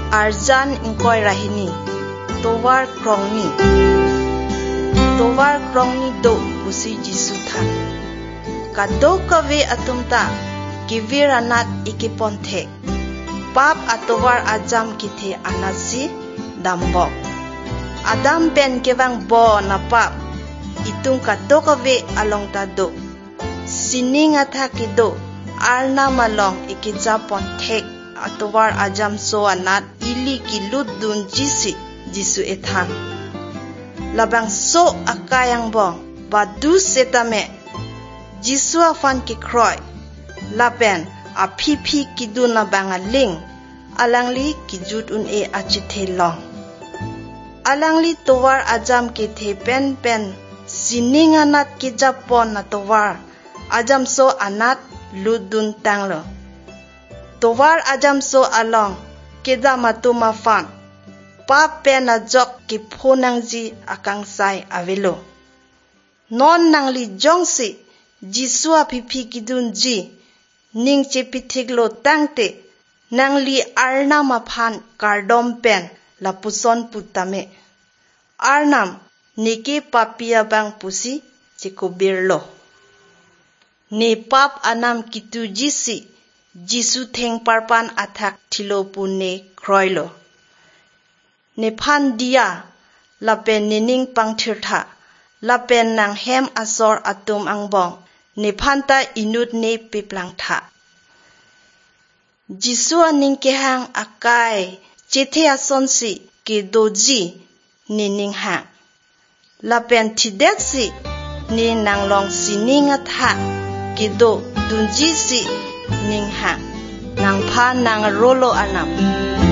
arjan ingkoi rahini towar krongni do pusi Jisu than kado kawe atumta kivir anat ikiponte pap atowar ajam kithe anasi dambok adam pen kewang bo na pap itung kado kawe along tado sining atha kido arna malong ikijapon thek atowar ajam so anat ili kilut dun Jisu ethan labang so akayang bong badu setame Jisu afan ki kroy lapen apipi kiduna bangaling alangli kijut un e achithe long alangli towar ajam ki the pen sining anat ki japon na towar ajam so anat ludun tanglo towar ajam so along keda matuma fan pa pen ajok ki phonang ji akang sai avelo non nangli jongsi Jisu apipi kidun ji ning chepithiklo tangte nangli arna maphan kardom pen lapuson putame arnam nike papia bang pusi chikobirlo ne pap anam kitu Jisu theng parpan athak thilo pune kroilo ne phan dia lapen nining pangthirtha lapen nang hem asor atum angbong ne phanta inut ne piplang tha Jisu aning kehang akai chethe asonsi ke doji nining ha lapen thideksi ni nanglong sining atha ke do dunji si ning ha nang pha nang rolo anam